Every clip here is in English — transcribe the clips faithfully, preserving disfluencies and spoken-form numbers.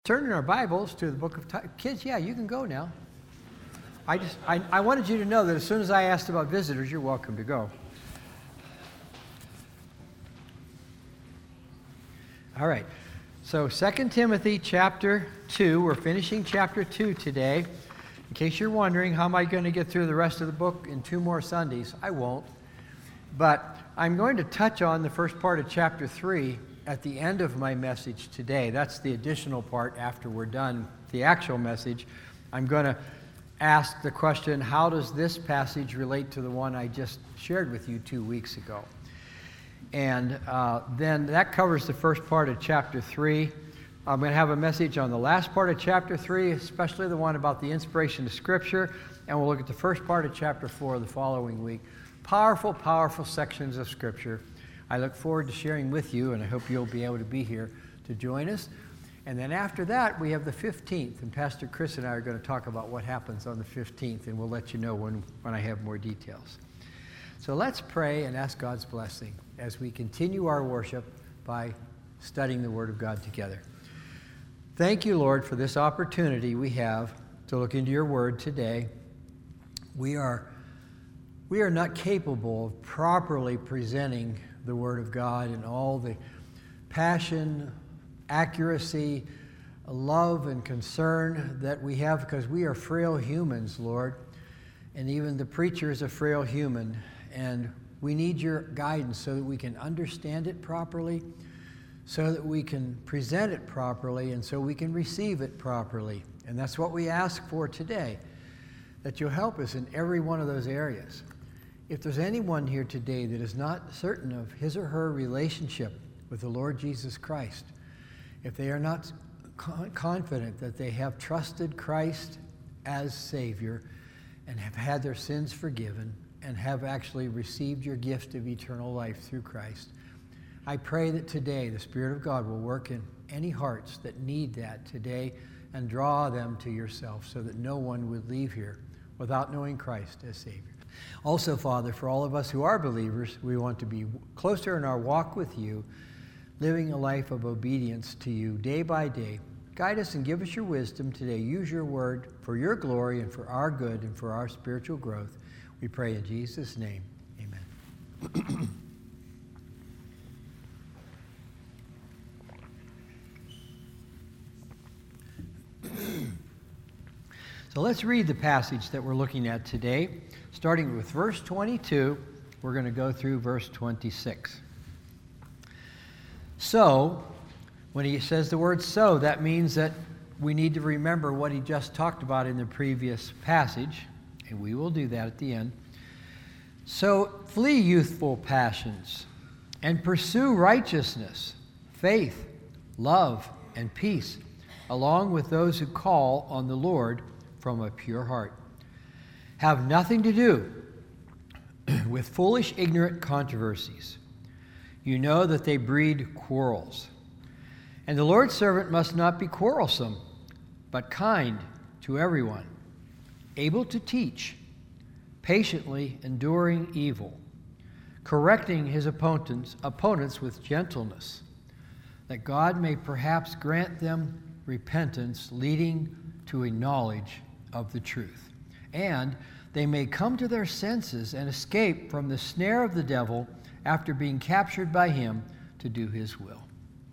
Turn in our Bibles to the book of Ti- kids. Yeah, you can go now. I just I, I wanted you to know that as soon as I asked about visitors, you're welcome to go. All right. So Second Timothy chapter two. We're finishing chapter two today. In case you're wondering, how am I going to get through the rest of the book in two more Sundays? I won't. But I'm going to touch on the first part of chapter three at the end of my message today. That's the additional part after we're done the actual message. I'm going to ask the question, how does this passage relate to the one I just shared with you two weeks ago? And uh, then that covers the first part of chapter three. I'm going to have a message on the last part of chapter three, especially the one about the inspiration of Scripture, and we'll look at the first part of chapter four the following week. Powerful, powerful sections of Scripture. I look forward to sharing with you, and I hope you'll be able to be here to join us. And then after that, we have the fifteenth, and Pastor Chris and I are going to talk about what happens on the fifteenth, and we'll let you know when, when I have more details. So let's pray and ask God's blessing as we continue our worship by studying the Word of God together. Thank you, Lord, for this opportunity we have to look into your Word today. We are, we are not capable of properly presenting the Word of God and all the passion, accuracy, love, and concern that we have because we are frail humans, Lord. And even the preacher is a frail human. And we need your guidance so that we can understand it properly, so that we can present it properly, and so we can receive it properly. And that's what we ask for today, that you'll help us in every one of those areas. If there's anyone here today that is not certain of his or her relationship with the Lord Jesus Christ, if they are not con- confident that they have trusted Christ as Savior and have had their sins forgiven and have actually received your gift of eternal life through Christ, I pray that today the Spirit of God will work in any hearts that need that today and draw them to yourself so that no one would leave here without knowing Christ as Savior. Also, Father, for all of us who are believers, we want to be closer in our walk with you, living a life of obedience to you day by day. Guide us and give us your wisdom today. Use your word for your glory and for our good and for our spiritual growth. We pray in Jesus' name. Amen. So let's read the passage that we're looking at today. Starting with verse twenty-two, we're going to go through verse twenty-six. So, when he says the word so, that means that we need to remember what he just talked about in the previous passage, and we will do that at the end. So, flee youthful passions and pursue righteousness, faith, love, and peace, along with those who call on the Lord from a pure heart. Have nothing to do with foolish, ignorant controversies. You know that they breed quarrels. And the Lord's servant must not be quarrelsome, but kind to everyone, able to teach, patiently enduring evil, correcting his opponents, opponents with gentleness, that God may perhaps grant them repentance leading to a knowledge of the truth, and they may come to their senses and escape from the snare of the devil after being captured by him to do his will.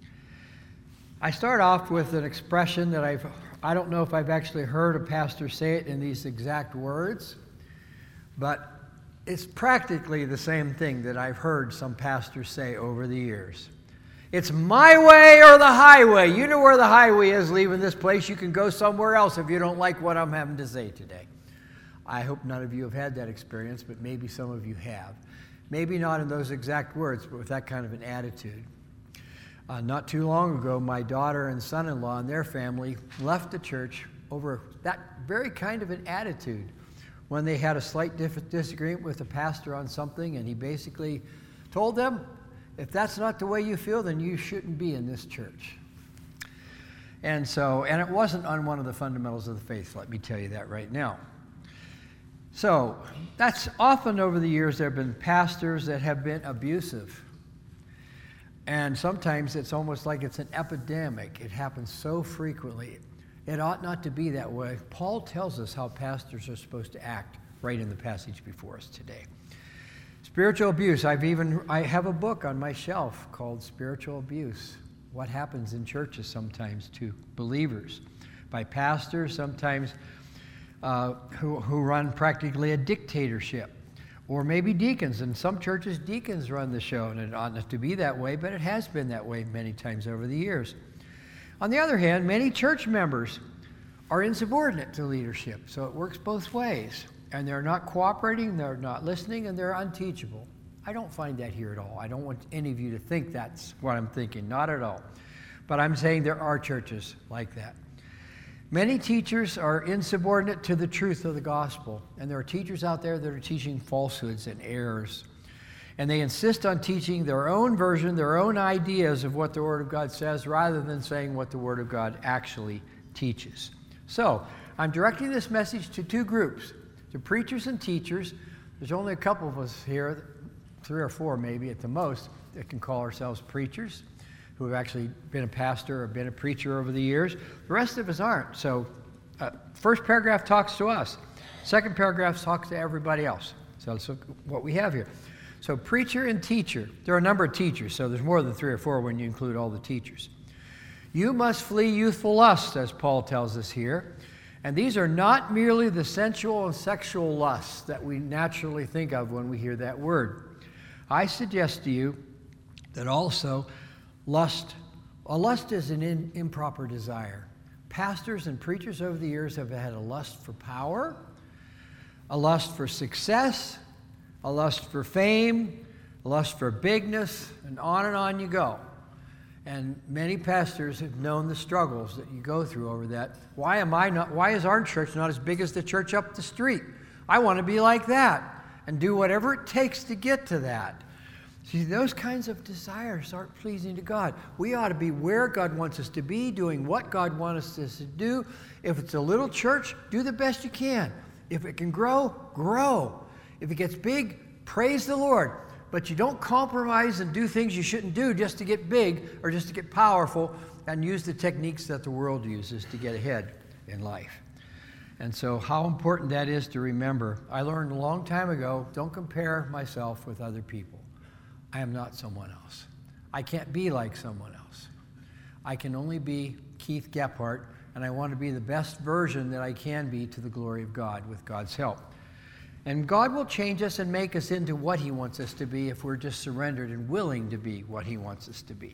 I start off with an expression that I've, I don't know if I've actually heard a pastor say it in these exact words, but it's practically the same thing that I've heard some pastors say over the years. It's my way or the highway. You know where the highway is leaving this place. You can go somewhere else if you don't like what I'm having to say today. I hope none of you have had that experience, but maybe some of you have. Maybe not in those exact words, but with that kind of an attitude. Uh, not too long ago, my daughter and son-in-law and their family left the church over that very kind of an attitude when they had a slight diff- disagreement with the pastor on something, and he basically told them, if that's not the way you feel, then you shouldn't be in this church. And so, and it wasn't on one of the fundamentals of the faith, let me tell you that right now. So, that's often over the years there have been pastors that have been abusive. And sometimes it's almost like it's an epidemic. It happens so frequently. It ought not to be that way. Paul tells us how pastors are supposed to act right in the passage before us today. Spiritual abuse. I've even, I have a book on my shelf called Spiritual Abuse. What happens in churches sometimes to believers by pastors, sometimes uh, who, who run practically a dictatorship. Or maybe deacons. In some churches, deacons run the show, and it ought not to be that way, but it has been that way many times over the years. On the other hand, many church members are insubordinate to leadership, so it works both ways. And they're not cooperating, they're not listening, and they're unteachable. I don't find that here at all. I don't want any of you to think that's what I'm thinking, not at all. But I'm saying there are churches like that. Many teachers are insubordinate to the truth of the gospel, and there are teachers out there that are teaching falsehoods and errors. And they insist on teaching their own version, their own ideas of what the Word of God says, rather than saying what the Word of God actually teaches. So, I'm directing this message to two groups, to preachers and teachers. There's only a couple of us here, three or four maybe at the most, that can call ourselves preachers, who have actually been a pastor or been a preacher over the years. The rest of us aren't. So uh, first paragraph talks to us. Second paragraph talks to everybody else. So that's what we have here. So preacher and teacher. There are a number of teachers, so there's more than three or four when you include all the teachers. You must flee youthful lusts, as Paul tells us here. And these are not merely the sensual and sexual lusts that we naturally think of when we hear that word. I suggest to you that also lust, a lust is an in, improper desire. Pastors and preachers over the years have had a lust for power, a lust for success, a lust for fame, a lust for bigness, and on and on you go. And many pastors have known the struggles that you go through over that. Why am I not, why is our church not as big as the church up the street? I want to be like that and do whatever it takes to get to that. See, those kinds of desires aren't pleasing to God. We ought to be where God wants us to be, doing what God wants us to do. If it's a little church, do the best you can. If it can grow, grow. If it gets big, praise the Lord. But you don't compromise and do things you shouldn't do just to get big or just to get powerful and use the techniques that the world uses to get ahead in life. And so how important that is to remember. I learned a long time ago, don't compare myself with other people. I am not someone else. I can't be like someone else. I can only be Keith Gephardt, and I want to be the best version that I can be to the glory of God with God's help. And God will change us and make us into what He wants us to be if we're just surrendered and willing to be what He wants us to be.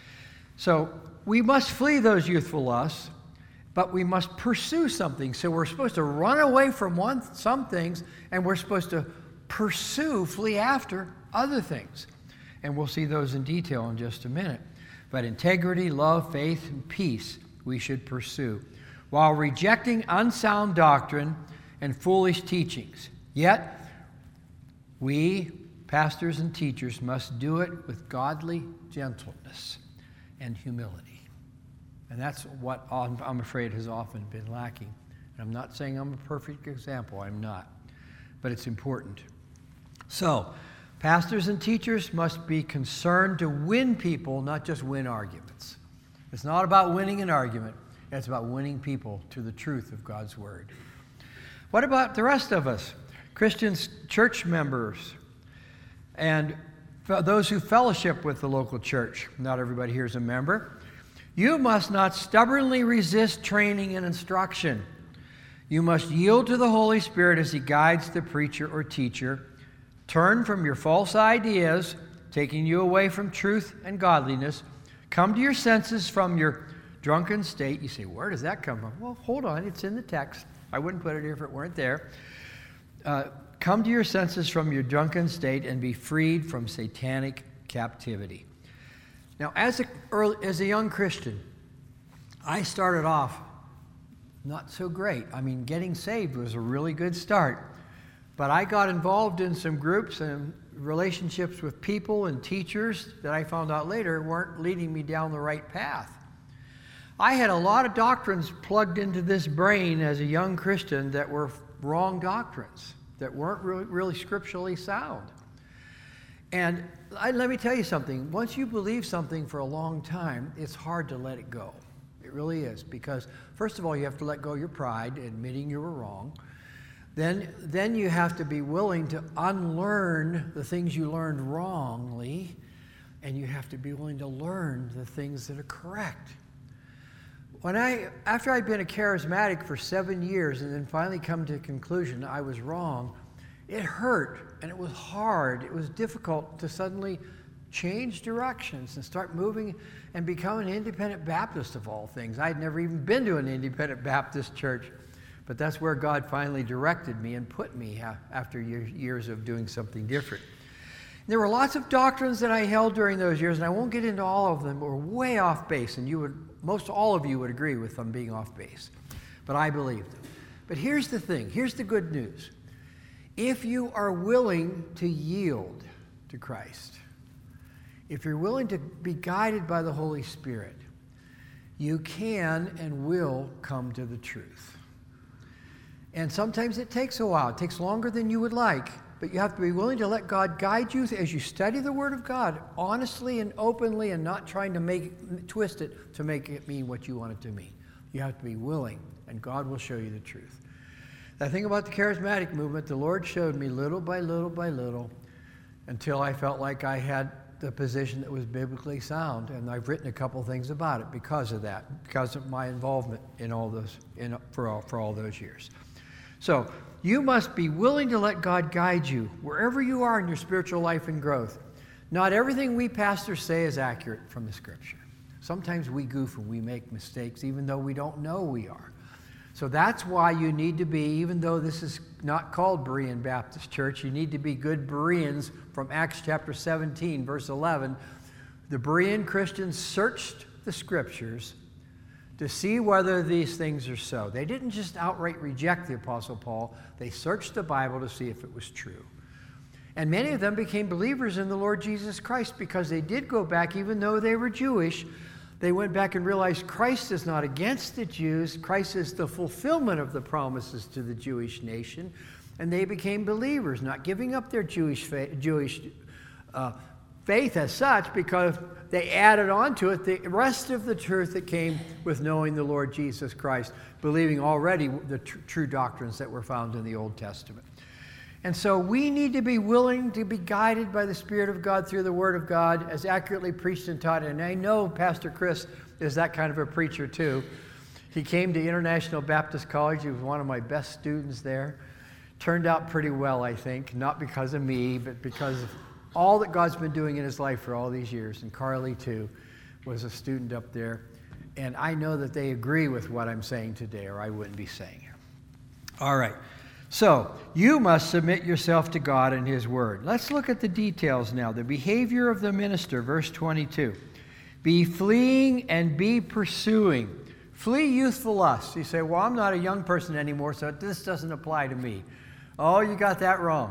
So we must flee those youthful lusts, but we must pursue something. So we're supposed to run away from one, some things, and we're supposed to pursue, flee after other things. And we'll see those in detail in just a minute. But integrity, love, faith, and peace we should pursue, while rejecting unsound doctrine and foolish teachings. Yet, we, pastors and teachers, must do it with godly gentleness and humility. And that's what I'm afraid has often been lacking. And I'm not saying I'm a perfect example. I'm not. But it's important. So, pastors and teachers must be concerned to win people, not just win arguments. It's not about winning an argument. It's about winning people to the truth of God's Word. What about the rest of us? Christians, church members, and those who fellowship with the local church. Not everybody here is a member. You must not stubbornly resist training and instruction. You must yield to the Holy Spirit as He guides the preacher or teacher. Turn from your false ideas, taking you away from truth and godliness. Come to your senses from your drunken state. You say, where does that come from? Well, hold on, it's in the text. I wouldn't put it here if it weren't there. Uh, come to your senses from your drunken state and be freed from satanic captivity. Now, as a, early, as a young Christian, I started off not so great. I mean, getting saved was a really good start. But I got involved in some groups and relationships with people and teachers that I found out later weren't leading me down the right path. I had a lot of doctrines plugged into this brain as a young Christian that were wrong doctrines, that weren't really, really scripturally sound. And I, let me tell you something. Once you believe something for a long time, it's hard to let it go. It really is. Because, first of all, you have to let go of your pride, admitting you were wrong. Then, then you have to be willing to unlearn the things you learned wrongly, and you have to be willing to learn the things that are correct. When I, after I'd been a charismatic for seven years and then finally come to the conclusion I was wrong, it hurt and it was hard. It was difficult to suddenly change directions and start moving and become an independent Baptist of all things. I'd never even been to an independent Baptist church, but that's where God finally directed me and put me after years of doing something different. There were lots of doctrines that I held during those years, and I won't get into all of them, were way off base, and you would, most all of you would agree with them being off base. But I believed them. But here's the thing, here's the good news. If you are willing to yield to Christ, if you're willing to be guided by the Holy Spirit, you can and will come to the truth. And sometimes it takes a while. It takes longer than you would like. But you have to be willing to let God guide you as you study the Word of God honestly and openly and not trying to make twist it to make it mean what you want it to mean. You have to be willing, and God will show you the truth. The thing about the charismatic movement, the Lord showed me little by little by little until I felt like I had the position that was biblically sound, and I've written a couple things about it because of that, because of my involvement in all those, in, for, all, for all those years. So, you must be willing to let God guide you wherever you are in your spiritual life and growth. Not everything we pastors say is accurate from the Scripture. Sometimes we goof and we make mistakes even though we don't know we are. So that's why you need to be, even though this is not called Berean Baptist Church, you need to be good Bereans from Acts chapter seventeen, verse eleven. The Berean Christians searched the Scriptures to see whether these things are so. They didn't just outright reject the Apostle Paul. They searched the Bible to see if it was true. And many of them became believers in the Lord Jesus Christ because they did go back, even though they were Jewish. They went back and realized Christ is not against the Jews. Christ is the fulfillment of the promises to the Jewish nation. And they became believers, not giving up their Jewish faith, Jewish uh, faith as such, because they added on to it the rest of the truth that came with knowing the Lord Jesus Christ, believing already the tr- true doctrines that were found in the Old Testament. And so we need to be willing to be guided by the Spirit of God through the Word of God as accurately preached and taught. And I know Pastor Chris is that kind of a preacher too. He came to International Baptist College. He was one of my best students there. Turned out pretty well, I think, not because of me, but because of all that God's been doing in his life for all these years. And Carly, too, was a student up there. And I know that they agree with what I'm saying today, or I wouldn't be saying it. All right. So, you must submit yourself to God and His Word. Let's look at the details now. The behavior of the minister, verse twenty-two. Be fleeing and be pursuing. Flee youthful lusts. You say, well, I'm not a young person anymore, so this doesn't apply to me. Oh, you got that wrong.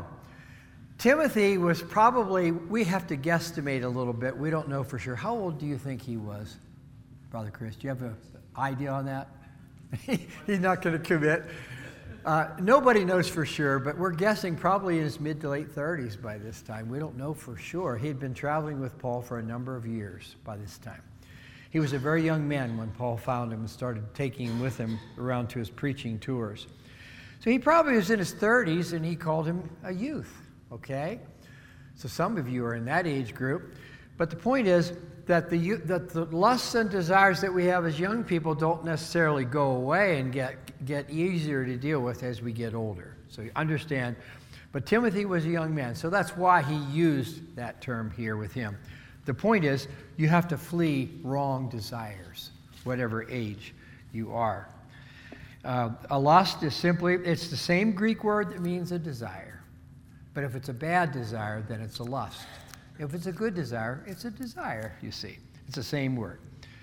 Timothy was probably, we have to guesstimate a little bit. We don't know for sure. How old do you think he was, Brother Chris? Do you have an idea on that? He's not going to commit. Uh, nobody knows for sure, but we're guessing probably in his mid to late thirties by this time. We don't know for sure. He had been traveling with Paul for a number of years by this time. He was a very young man when Paul found him and started taking him with him around to his preaching tours. So he probably was in his thirties, and he called him a youth. Okay? So some of you are in that age group. But the point is that the, that the lusts and desires that we have as young people don't necessarily go away and get, get easier to deal with as we get older. So you understand. But Timothy was a young man, so that's why he used that term here with him. The point is, you have to flee wrong desires, whatever age you are. Uh, a lust is simply, it's the same Greek word that means a desire. But if it's a bad desire, then it's a lust. If it's a good desire, it's a desire, you see. It's the same word.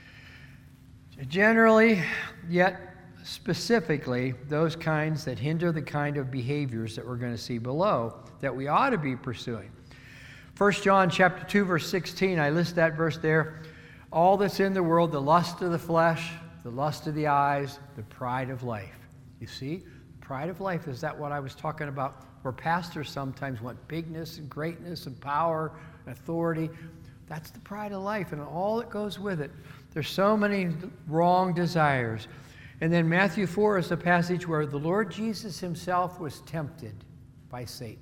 Generally, yet specifically, those kinds that hinder the kind of behaviors that we're going to see below that we ought to be pursuing. First John chapter two, verse sixteen, I list that verse there. All that's in the world, the lust of the flesh, the lust of the eyes, the pride of life. You see, pride of life, is that what I was talking about where pastors sometimes want bigness and greatness and power and authority. That's the pride of life and all that goes with it. There's so many wrong desires. And then Matthew four is the passage where the Lord Jesus himself was tempted by Satan.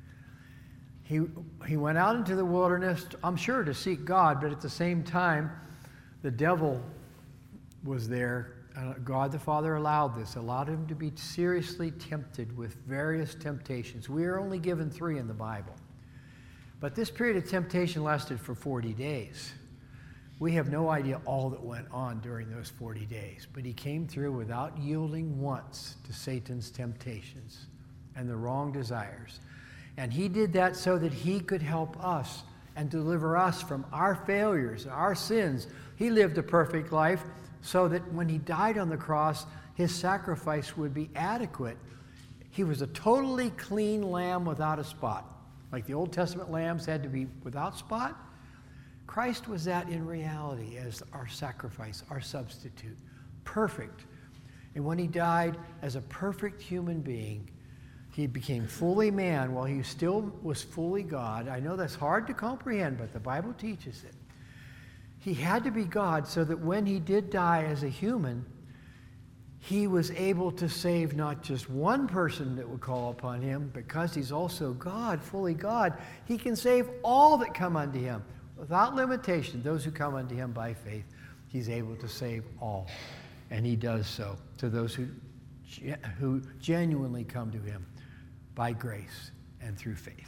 He, he went out into the wilderness, I'm sure, to seek God, but at the same time, the devil was there. Uh, God the Father allowed this, allowed him to be seriously tempted with various temptations. We are only given three in the Bible. But this period of temptation lasted for forty days. We have no idea all that went on during those forty days, but he came through without yielding once to Satan's temptations and the wrong desires. And he did that so that he could help us and deliver us from our failures, our sins. He lived a perfect life so that when he died on the cross, his sacrifice would be adequate. He was a totally clean lamb without a spot. Like the Old Testament lambs had to be without spot, Christ was that in reality as our sacrifice, our substitute. Perfect. And when he died as a perfect human being, he became fully man while he still was fully God. I know that's hard to comprehend, but the Bible teaches it. He had to be God so that when he did die as a human, he was able to save not just one person that would call upon him, because he's also God, fully God. He can save all that come unto him without limitation. Those who come unto him by faith, he's able to save all. And he does so to those who, who genuinely come to him by grace and through faith.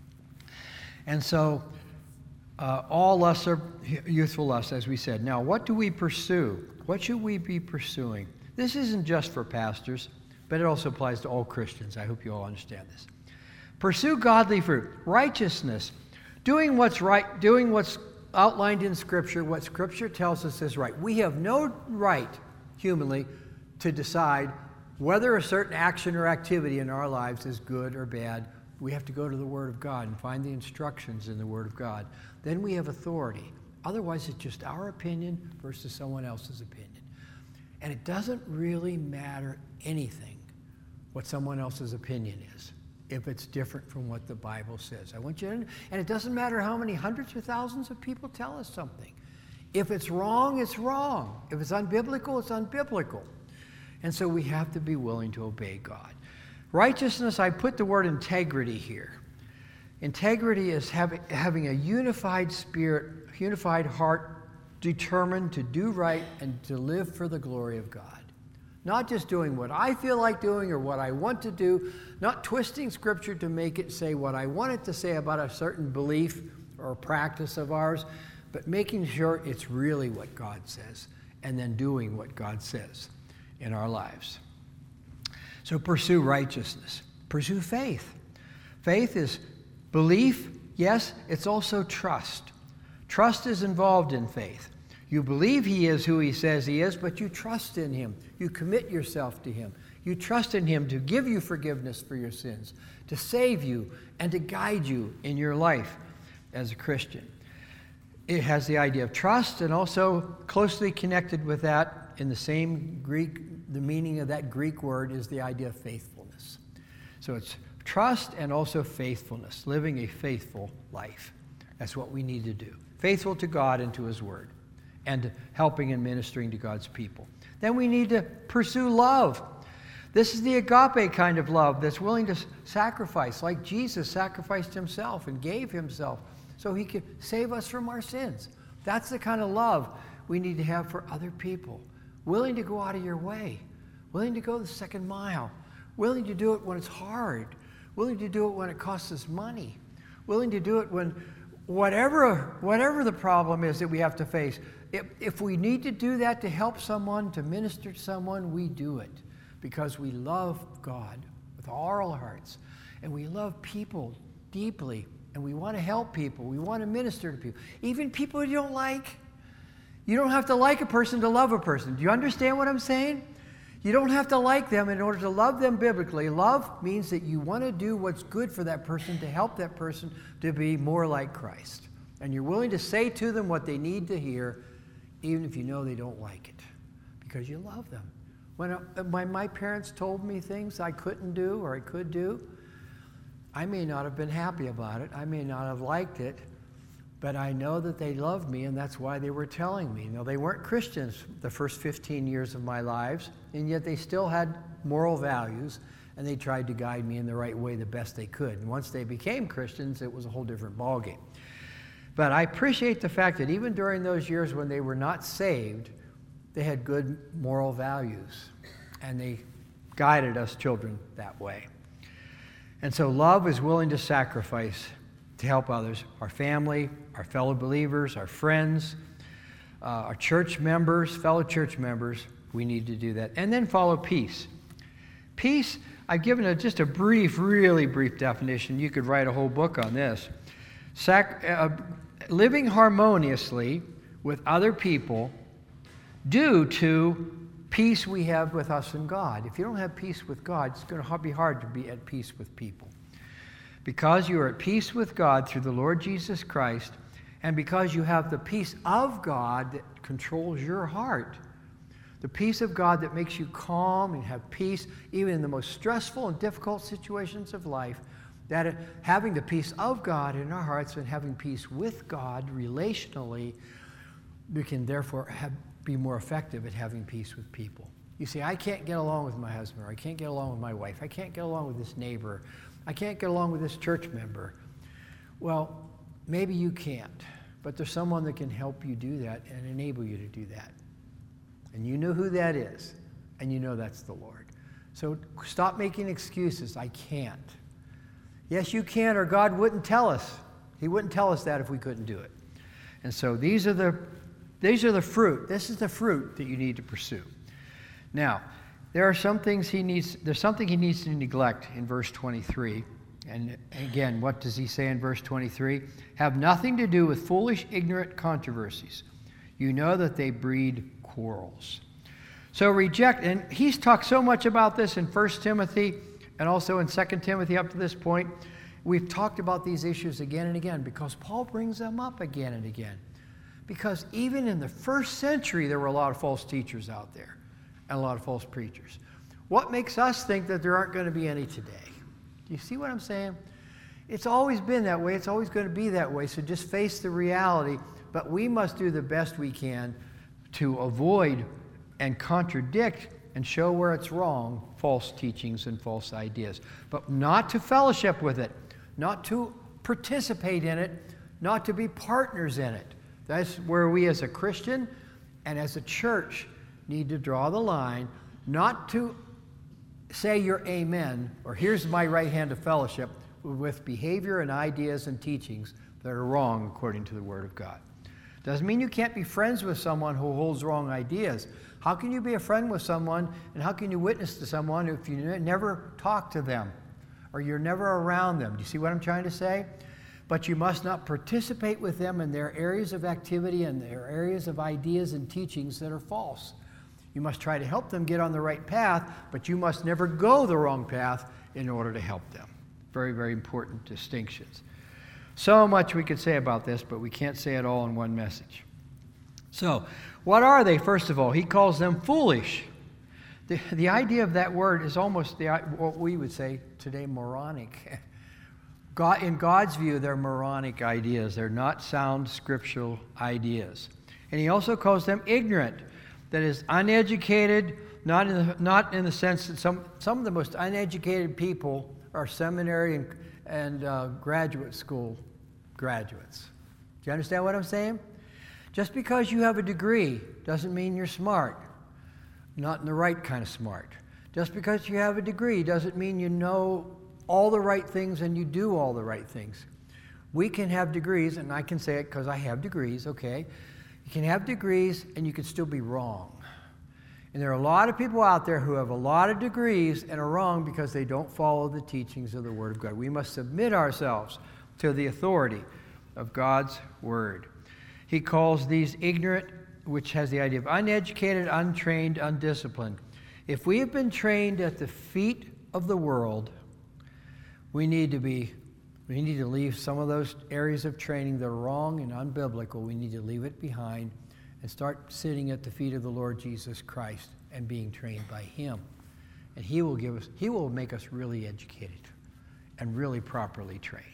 And so uh, all lusts are youthful lusts, as we said. Now, what do we pursue? What should we be pursuing? This isn't just for pastors, but it also applies to all Christians. I hope you all understand this. Pursue godly fruit, righteousness, doing what's right, doing what's outlined in Scripture, what Scripture tells us is right. We have no right, humanly, to decide whether a certain action or activity in our lives is good or bad. We have to go to the Word of God and find the instructions in the Word of God. Then we have authority. Otherwise, it's just our opinion versus someone else's opinion. And it doesn't really matter anything what someone else's opinion is if it's different from what the Bible says. I want you to, and it doesn't matter how many hundreds or thousands of people tell us something. If it's wrong, it's wrong. If it's unbiblical, it's unbiblical. And so we have to be willing to obey God. Righteousness, I put the word integrity here. Integrity is having, having a unified spirit, unified heart, determined to do right and to live for the glory of God. Not just doing what I feel like doing or what I want to do, not twisting Scripture to make it say what I want it to say about a certain belief or practice of ours, but making sure it's really what God says and then doing what God says in our lives. So pursue righteousness. Pursue faith. Faith is belief, yes, it's also trust. Trust is involved in faith. You believe he is who he says he is, but you trust in him. You commit yourself to him. You trust in him to give you forgiveness for your sins, to save you, and to guide you in your life as a Christian. It has the idea of trust, and also closely connected with that in the same Greek, the meaning of that Greek word is the idea of faithfulness. So it's trust and also faithfulness, living a faithful life. That's what we need to do. Faithful to God and to his word, and helping and ministering to God's people. Then we need to pursue love. This is the agape kind of love that's willing to sacrifice, like Jesus sacrificed himself and gave himself so he could save us from our sins. That's the kind of love we need to have for other people. Willing to go out of your way, willing to go the second mile, willing to do it when it's hard, willing to do it when it costs us money, willing to do it when whatever, whatever the problem is that we have to face. If, if we need to do that to help someone, to minister to someone, we do it because we love God with all our hearts, and we love people deeply, and we want to help people. We want to minister to people, even people you don't like. You don't have to like a person to love a person. Do you understand what I'm saying? You don't have to like them in order to love them biblically. Love means that you want to do what's good for that person to help that person to be more like Christ. And you're willing to say to them what they need to hear, even if you know they don't like it, because you love them. When, when my parents told me things I couldn't do or I could do, I may not have been happy about it. I may not have liked it. But I know that they loved me, and that's why they were telling me. You know, they weren't Christians the first fifteen years of my lives, and yet they still had moral values, and they tried to guide me in the right way the best they could. And once they became Christians, it was a whole different ballgame. But I appreciate the fact that even during those years when they were not saved, they had good moral values, and they guided us children that way. And so love is willing to sacrifice to help others, our family, our fellow believers, our friends, uh, our church members, fellow church members. We need to do that. And then follow peace. Peace, I've given a, just a brief, really brief definition. You could write a whole book on this. Sac- uh, living harmoniously with other people due to peace we have with us and God. If you don't have peace with God, it's going to be hard to be at peace with people. Because you are at peace with God through the Lord Jesus Christ, and because you have the peace of God that controls your heart, the peace of God that makes you calm and have peace even in the most stressful and difficult situations of life, that having the peace of God in our hearts and having peace with God relationally, we can therefore have, be more effective at having peace with people. You see, I can't get along with my husband, or I can't get along with my wife, I can't get along with this neighbor, I can't get along with this church member. Well, maybe you can't, but there's someone that can help you do that and enable you to do that. And you know who that is, and you know that's the Lord. So stop making excuses. I can't. Yes, you can, or God wouldn't tell us. He wouldn't tell us that if we couldn't do it. And so these are the these are the fruit. This is the fruit that you need to pursue. Now, there are some things he needs, there's something he needs to neglect in verse twenty-three. And again, what does he say in verse twenty-three? Have nothing to do with foolish, ignorant controversies. You know that they breed quarrels. So reject, and he's talked so much about this in First Timothy and also in Second Timothy up to this point. We've talked about these issues again and again because Paul brings them up again and again. Because even in the first century, there were a lot of false teachers out there and a lot of false preachers. What makes us think that there aren't going to be any today? Do you see what I'm saying? It's always been that way. It's always going to be that way. So just face the reality. But we must do the best we can to avoid and contradict and show where it's wrong, false teachings and false ideas. But not to fellowship with it, not to participate in it, not to be partners in it. That's where we as a Christian and as a church need to draw the line, not to say your amen, or here's my right hand of fellowship, with behavior and ideas and teachings that are wrong according to the Word of God. Doesn't mean you can't be friends with someone who holds wrong ideas. How can you be a friend with someone, and how can you witness to someone if you never talk to them, or you're never around them? Do you see what I'm trying to say? But you must not participate with them in their areas of activity and their areas of ideas and teachings that are false. You must try to help them get on the right path, but you must never go the wrong path in order to help them. Very, very important distinctions. So much we could say about this, but we can't say it all in one message. So, what are they, first of all? He calls them foolish. The, the idea of that word is almost the, what we would say today, moronic. God, in God's view, they're moronic ideas. They're not sound scriptural ideas. And he also calls them ignorant. That is, uneducated, not in the, not in the sense that some, some of the most uneducated people are seminary and, and uh, graduate school graduates. Do you understand what I'm saying? Just because you have a degree doesn't mean you're smart. Not in the right kind of smart. Just because you have a degree doesn't mean you know all the right things and you do all the right things. We can have degrees, and I can say it because I have degrees, okay? You can have degrees and you can still be wrong. And there are a lot of people out there who have a lot of degrees and are wrong because they don't follow the teachings of the Word of God. We must submit ourselves to the authority of God's Word. He calls these ignorant, which has the idea of uneducated, untrained, undisciplined. If we have been trained at the feet of the world, we need to be We need to leave some of those areas of training that are wrong and unbiblical. We need to leave it behind and start sitting at the feet of the Lord Jesus Christ and being trained by Him. And He will give us, He will make us really educated and really properly trained.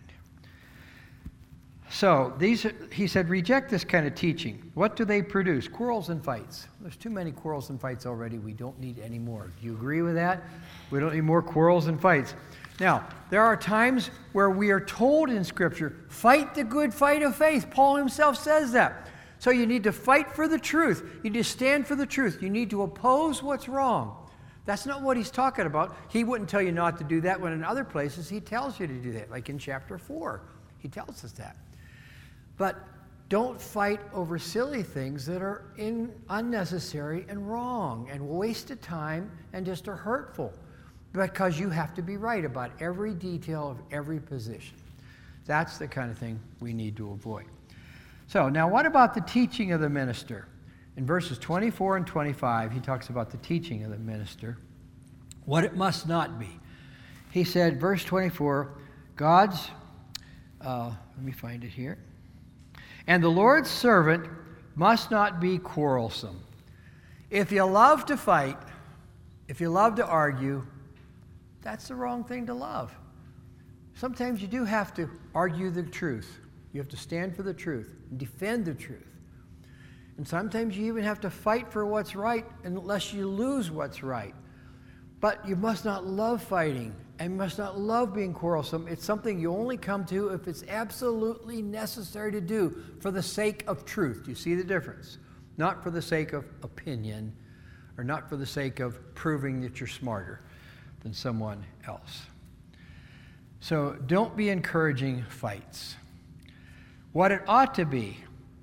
So these, he said, reject this kind of teaching. What do they produce? Quarrels and fights. There's too many quarrels and fights already. We don't need any more. Do you agree with that? We don't need more quarrels and fights. Now, there are times where we are told in Scripture, fight the good fight of faith. Paul himself says that. So you need to fight for the truth. You need to stand for the truth. You need to oppose what's wrong. That's not what he's talking about. He wouldn't tell you not to do that when in other places he tells you to do that, like in chapter four. He tells us that. But don't fight over silly things that are in, unnecessary and wrong and waste of time and just are hurtful, because you have to be right about every detail of every position. That's the kind of thing we need to avoid. So now what about the teaching of the minister? In verses twenty-four and twenty-five, he talks about the teaching of the minister, what it must not be. He said, verse twenty-four, God's, uh, let me find it here. And the Lord's servant must not be quarrelsome. If you love to fight, if you love to argue, that's the wrong thing to love. Sometimes you do have to argue the truth. You have to stand for the truth and defend the truth. And sometimes you even have to fight for what's right unless you lose what's right. But you must not love fighting and must not love being quarrelsome. It's something you only come to if it's absolutely necessary to do for the sake of truth. Do you see the difference? Not for the sake of opinion or not for the sake of proving that you're smarter than someone else. So don't be encouraging fights. What it ought to be,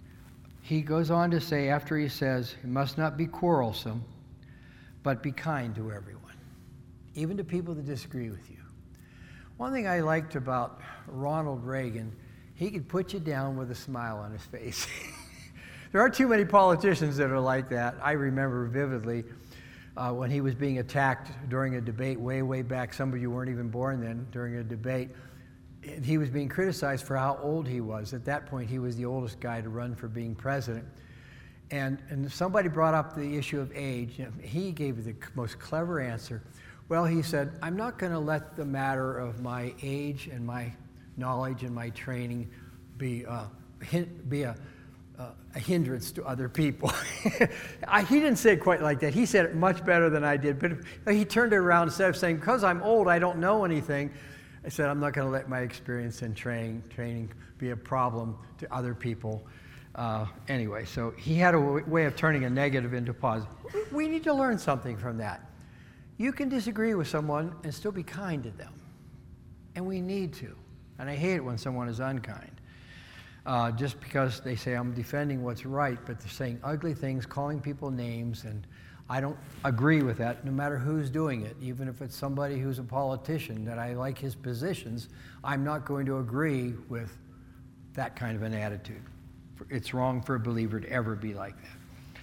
he goes on to say after he says, it must not be quarrelsome, but be kind to everyone, even to people that disagree with you. One thing I liked about Ronald Reagan, he could put you down with a smile on his face. There aren't too many politicians that are like that. I remember vividly uh, when he was being attacked during a debate way, way back. Some of you weren't even born then, during a debate. He was being criticized for how old he was. At that point, he was the oldest guy to run for being president. And, and somebody brought up the issue of age. And he gave the most clever answer. Well, he said, I'm not going to let the matter of my age and my knowledge and my training be, uh, be a, uh, a hindrance to other people. I, he didn't say it quite like that. He said it much better than I did. But he turned it around. Instead of saying, because I'm old, I don't know anything, I said, I'm not going to let my experience and training, training be a problem to other people. Uh, anyway, so he had a w- way of turning a negative into positive. We need to learn something from that. You can disagree with someone and still be kind to them. And we need to. And I hate it when someone is unkind. Uh, just because they say, I'm defending what's right, but they're saying ugly things, calling people names, and I don't agree with that, no matter who's doing it. Even if it's somebody who's a politician, that I like his positions, I'm not going to agree with that kind of an attitude. It's wrong for a believer to ever be like that.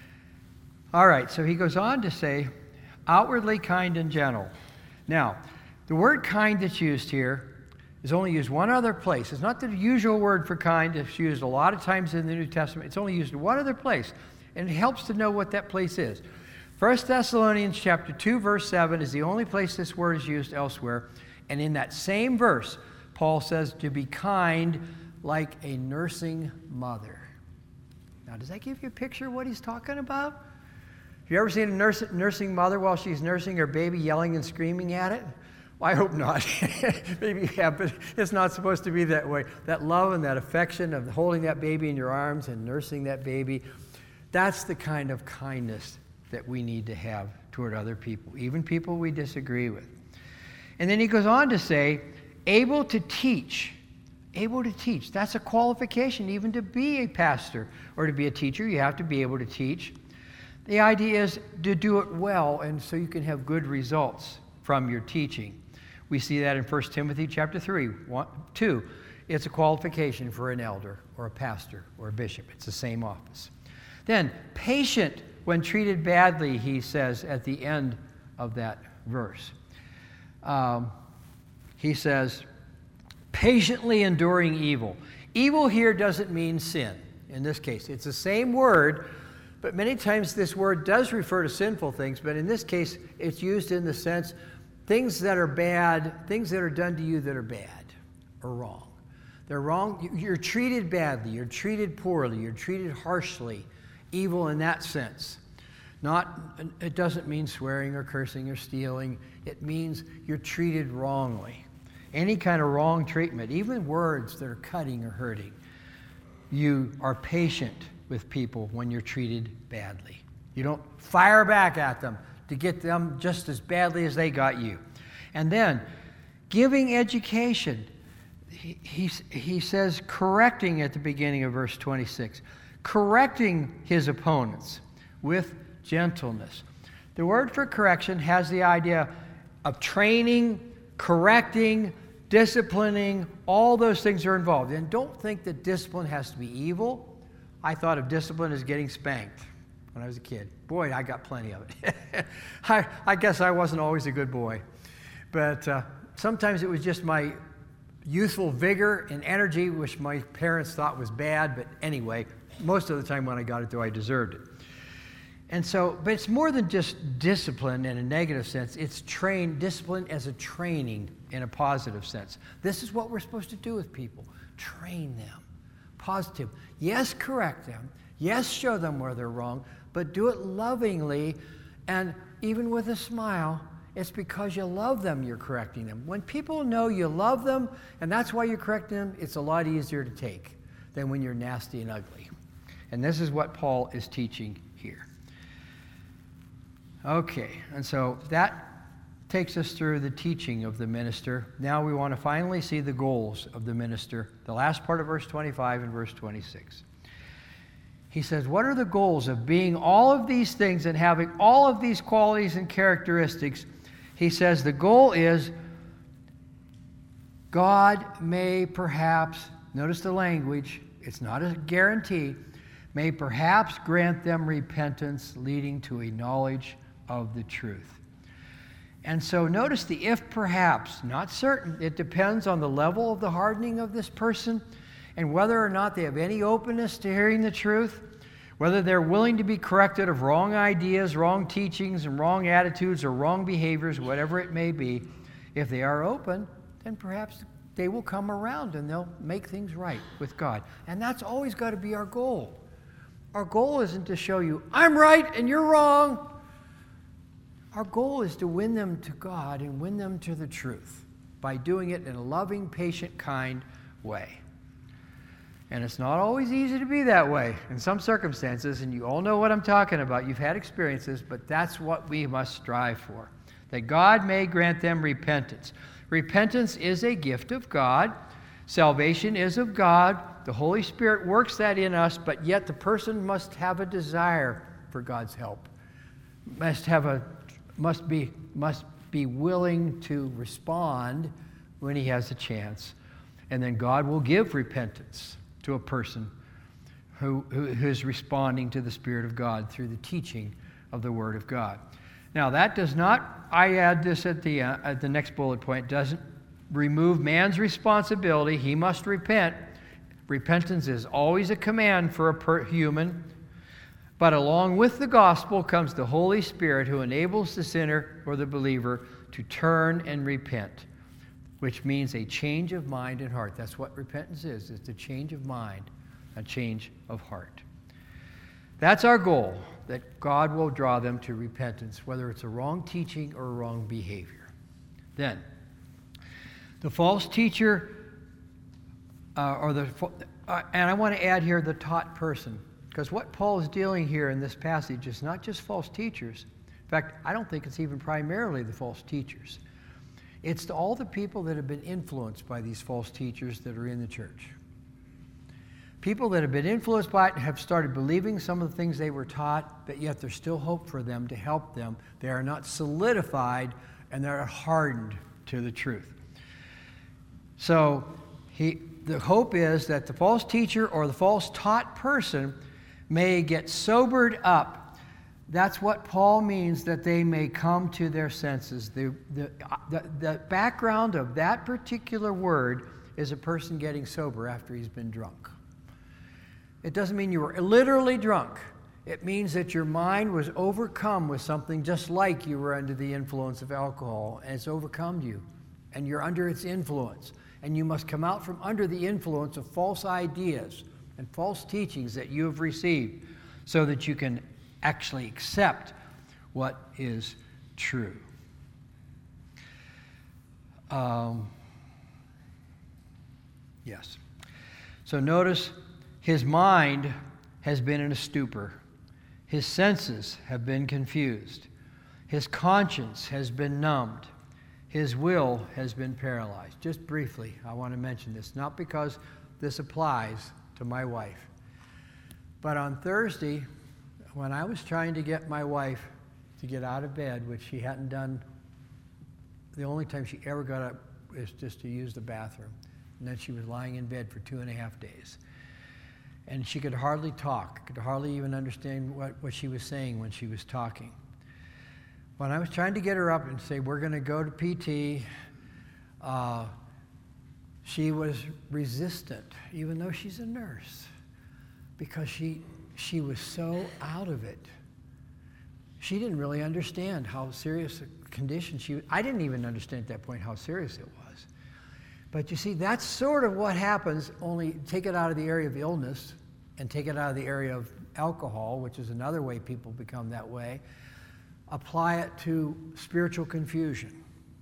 All right, so he goes on to say, outwardly kind and gentle. Now, the word kind that's used here is only used one other place. It's not the usual word for kind. It's used a lot of times in the New Testament. It's only used in one other place, and it helps to know what that place is. First Thessalonians chapter two, verse seven is the only place this word is used elsewhere, and in that same verse, Paul says to be kind like a nursing mother. Now, does that give you a picture of what he's talking about? Have you ever seen a nurse, nursing mother while she's nursing her baby yelling and screaming at it? Well, I hope not. Maybe you have, but it's not supposed to be that way. That love and that affection of holding that baby in your arms and nursing that baby, that's the kind of kindness that we need to have toward other people, even people we disagree with. And then he goes on to say, able to teach. Able to teach. That's a qualification even to be a pastor or to be a teacher. You have to be able to teach. The idea is to do it well, and so you can have good results from your teaching. We see that in First Timothy chapter three, one, two. It's a qualification for an elder or a pastor or a bishop. It's the same office. Then, patient when treated badly, he says at the end of that verse. Um, he says, patiently enduring evil. Evil here doesn't mean sin in this case. It's the same word, but many times this word does refer to sinful things, but in this case, it's used in the sense things that are bad, things that are done to you that are bad or wrong. They're wrong. You're treated badly. You're treated poorly. You're treated harshly. Evil in that sense. Not, it doesn't mean swearing or cursing or stealing. It means you're treated wrongly. Any kind of wrong treatment, even words that are cutting or hurting. You are patient with people when you're treated badly. You don't fire back at them to get them just as badly as they got you. And then, giving education. He, he, he says correcting at the beginning of verse twenty-six. Correcting his opponents with gentleness. The word for correction has the idea of training, correcting, disciplining. All those things are involved. And don't think that discipline has to be evil. I thought of discipline as getting spanked when I was a kid. Boy, I got plenty of it. I, I guess I wasn't always a good boy. But uh, sometimes it was just my youthful vigor and energy, which my parents thought was bad. But anyway, most of the time when I got it, though, I deserved it. And so, but it's more than just discipline in a negative sense. It's train, discipline as a training in a positive sense. This is what we're supposed to do with people. Train them. Positive. Yes, correct them. Yes, show them where they're wrong, but do it lovingly and even with a smile. It's because you love them you're correcting them. When people know you love them and that's why you're correcting them, it's a lot easier to take than when you're nasty and ugly. And this is what Paul is teaching here. Okay, and so that takes us through the teaching of the minister. Now we want to finally see the goals of the minister, the last part of verse twenty-five and verse twenty-six. He says, what are the goals of being all of these things and having all of these qualities and characteristics? He says the goal is God may perhaps, notice the language, it's not a guarantee, may perhaps grant them repentance leading to a knowledge of the truth. And so notice the if perhaps, not certain. It depends on the level of the hardening of this person and whether or not they have any openness to hearing the truth, whether they're willing to be corrected of wrong ideas, wrong teachings, and wrong attitudes or wrong behaviors, whatever it may be. If they are open, then perhaps they will come around and they'll make things right with God. And that's always got to be our goal. Our goal isn't to show you, I'm right and you're wrong. Our goal is to win them to God and win them to the truth by doing it in a loving, patient, kind way. And it's not always easy to be that way in some circumstances, and you all know what I'm talking about. You've had experiences, but that's what we must strive for, that God may grant them repentance. Repentance is a gift of God. Salvation is of God. The Holy Spirit works that in us, but yet the person must have a desire for God's help, must have a must be must be willing to respond when he has a chance. And then God will give repentance to a person who, who, who is responding to the Spirit of God through the teaching of the Word of God. Now that does not, I add this at the, uh, at the next bullet point, doesn't remove man's responsibility. He must repent. Repentance is always a command for a per- human. But along with the gospel comes the Holy Spirit who enables the sinner or the believer to turn and repent, which means a change of mind and heart. That's what repentance is. It's a change of mind, a change of heart. That's our goal, that God will draw them to repentance, whether it's a wrong teaching or a wrong behavior. Then, the false teacher, uh, or the, uh, and I want to add here the taught person. Because what Paul is dealing here in this passage is not just false teachers. In fact, I don't think it's even primarily the false teachers. It's to all the people that have been influenced by these false teachers that are in the church. People that have been influenced by it and have started believing some of the things they were taught, but yet there's still hope for them to help them. They are not solidified and they're hardened to the truth. So he, the hope is that the false teacher or the false taught person may get sobered up. That's what Paul means, that they may come to their senses. The, the, the, the background of that particular word is a person getting sober after he's been drunk. It doesn't mean you were literally drunk. It means that your mind was overcome with something just like you were under the influence of alcohol, and it's overcome you, and you're under its influence. And you must come out from under the influence of false ideas and false teachings that you have received so that you can actually accept what is true. Um, yes. So notice his mind has been in a stupor. His senses have been confused. His conscience has been numbed. His will has been paralyzed. Just briefly, I want to mention this, not because this applies to my wife, but on Thursday, when I was trying to get my wife to get out of bed, which she hadn't done, the only time she ever got up is just to use the bathroom. And then she was lying in bed for two and a half days. And she could hardly talk, could hardly even understand what, what she was saying when she was talking. When I was trying to get her up and say, we're going to go to P T, uh, she was resistant, even though she's a nurse, because she, she was so out of it. She didn't really understand how serious a condition she was. I didn't even understand at that point how serious it was. But you see, that's sort of what happens, only take it out of the area of illness and take it out of the area of alcohol, which is another way people become that way. Apply it to spiritual confusion.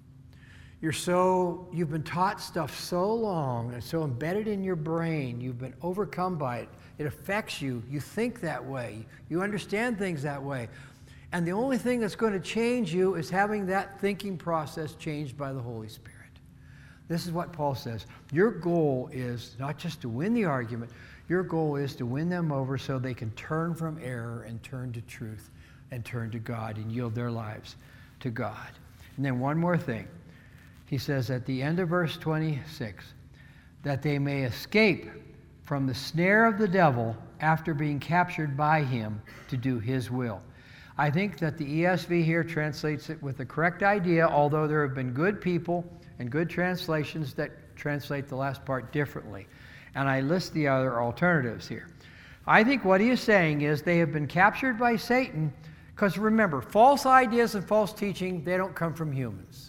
You're so, you've been taught stuff so long, and it's so embedded in your brain, you've been overcome by it. It affects you. You think that way. You understand things that way. And the only thing that's going to change you is having that thinking process changed by the Holy Spirit. This is what Paul says. Your goal is not just to win the argument. Your goal is to win them over so they can turn from error and turn to truth and turn to God and yield their lives to God. And then one more thing. He says at the end of verse twenty-six, that they may escape from the snare of the devil after being captured by him to do his will. I think that the E S V here translates it with the correct idea, although there have been good people and good translations that translate the last part differently. And I list the other alternatives here. I think what he is saying is they have been captured by Satan because, remember, false ideas and false teaching, they don't come from humans.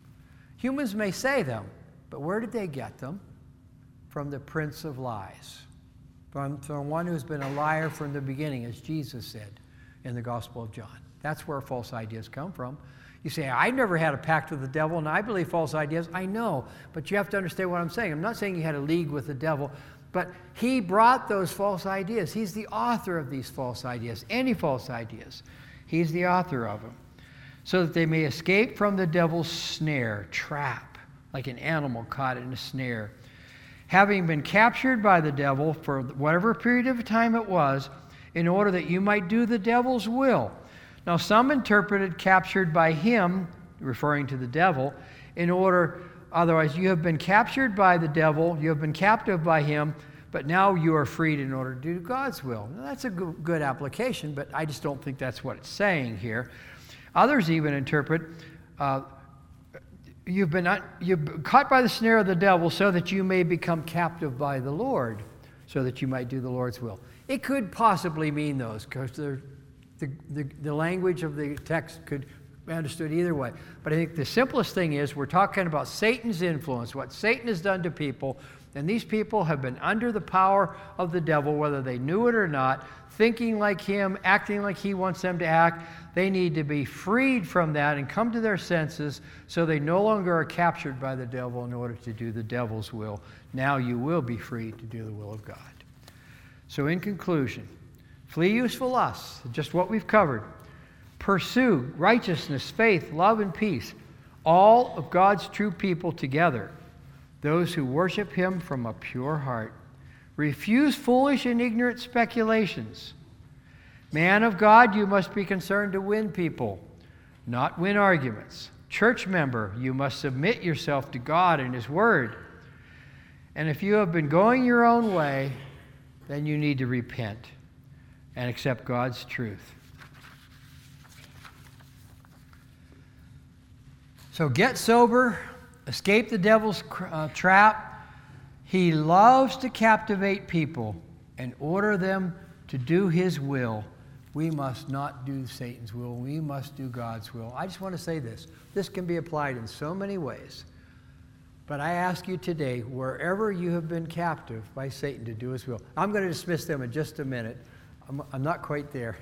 Humans may say them, but where did they get them? From the prince of lies, from, from one who's been a liar from the beginning, as Jesus said in the Gospel of John. That's where false ideas come from. You say, I never had a pact with the devil, and I believe false ideas. I know, but you have to understand what I'm saying. I'm not saying you had a league with the devil, but he brought those false ideas. He's the author of these false ideas, any false ideas. He's the author of them, so that they may escape from the devil's snare, trap, like an animal caught in a snare. Having been captured by the devil for whatever period of time it was, in order that you might do the devil's will. Now, some interpreted captured by him, referring to the devil, in order, otherwise you have been captured by the devil, you have been captive by him, but now you are freed in order to do God's will. Now, that's a good application, but I just don't think that's what it's saying here. Others even interpret, uh, you've been uh, you've caught by the snare of the devil so that you may become captive by the Lord, so that you might do the Lord's will. It could possibly mean those, because the, the, the language of the text could be understood either way. But I think the simplest thing is we're talking about Satan's influence, what Satan has done to people, and these people have been under the power of the devil, whether they knew it or not, thinking like him, acting like he wants them to act. They need to be freed from that and come to their senses so they no longer are captured by the devil in order to do the devil's will. Now you will be free to do the will of God. So in conclusion, flee useful lusts, just what we've covered. Pursue righteousness, faith, love, and peace, all of God's true people together, those who worship him from a pure heart. Refuse foolish and ignorant speculations. Man of God, you must be concerned to win people, not win arguments. Church member, you must submit yourself to God and his word. And if you have been going your own way, then you need to repent and accept God's truth. So get sober, escape the devil's uh, trap. He loves to captivate people and order them to do his will we must not do Satan's will. We must do God's will. I just want to say this. This can be applied in so many ways. But I ask you today, wherever you have been captive by Satan to do his will, I'm going to dismiss them in just a minute. I'm, I'm not quite there.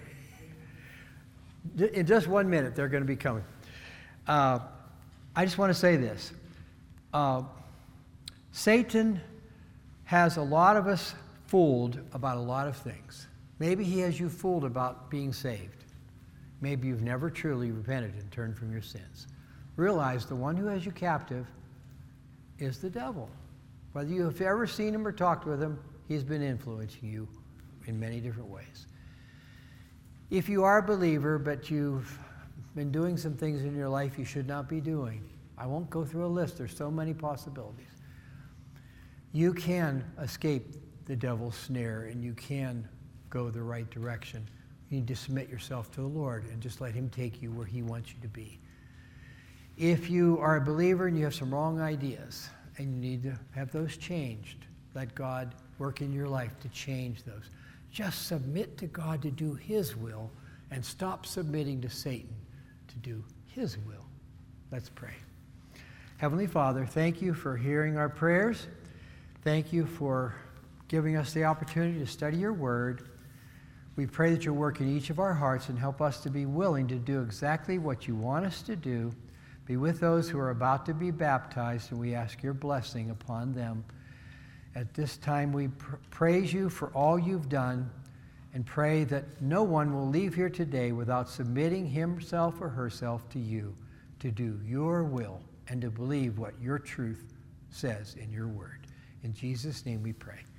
In just one minute, they're going to be coming. Uh, I just want to say this. Uh, Satan has a lot of us fooled about a lot of things. Maybe he has you fooled about being saved. Maybe you've never truly repented and turned from your sins. Realize the one who has you captive is the devil. Whether you have ever seen him or talked with him, he's been influencing you in many different ways. If you are a believer, but you've been doing some things in your life you should not be doing, I won't go through a list. There's so many possibilities. You can escape the devil's snare, and you can go the right direction. You need to submit yourself to the Lord and just let him take you where he wants you to be. If you are a believer and you have some wrong ideas and you need to have those changed, let God work in your life to change those. Just submit to God to do his will and stop submitting to Satan to do his will. Let's pray. Heavenly Father, thank you for hearing our prayers. Thank you for giving us the opportunity to study your word. We pray that you'll work in each of our hearts and help us to be willing to do exactly what you want us to do. Be with those who are about to be baptized, and we ask your blessing upon them. At this time, we pr- praise you for all you've done and pray that no one will leave here today without submitting himself or herself to you to do your will and to believe what your truth says in your word. In Jesus' name we pray.